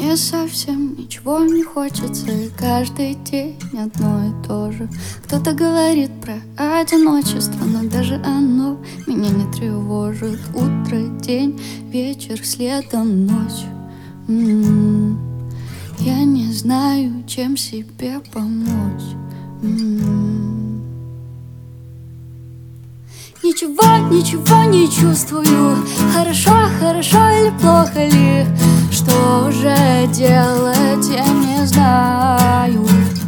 Мне совсем ничего не хочется, и каждый день одно и то же. Кто-то говорит про одиночество, но даже оно меня не тревожит. Утро, день, вечер, следом ночь. Я не знаю, чем себе помочь. Ничего не чувствую. Хорошо или плохо ли? Что же делать, я не знаю.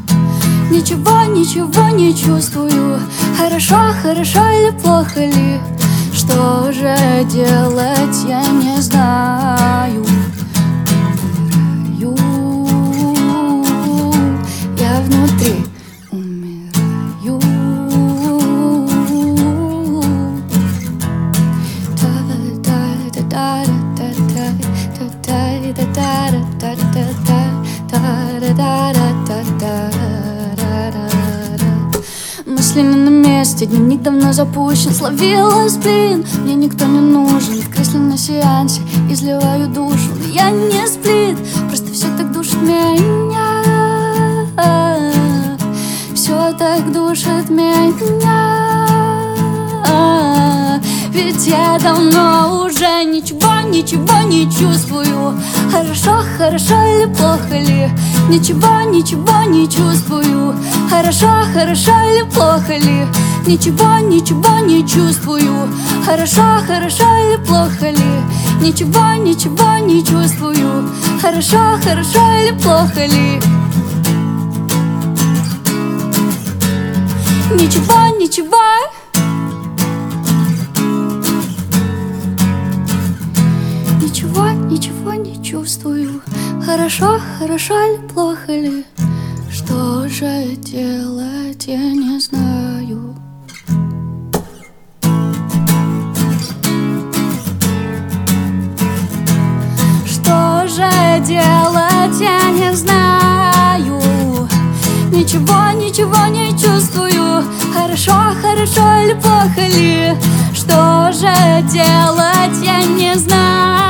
Ничего не чувствую. Хорошо или плохо ли? Что же делать, я не знаю. Умираю, я внутри умираю. Мысли не на месте, дневник давно запущен. Словилась, блин, мне никто не нужен. В кресле на сеансе изливаю душу. Но я не сплит, просто все так душит меня. Все так душит меня. Ведь я давно уже ничего не чувствую. Хорошо или плохо ли? Ничего не чувствую. Хорошо или плохо ли? Ничего не чувствую. Хорошо или плохо ли? Ничего не чувствую. Хорошо или плохо ли? Ничего не чувствую. Хорошо или плохо ли? Что же делать, я не знаю. Что же делать, я не знаю. Ничего не чувствую. Хорошо или плохо ли? Что же делать, я не знаю.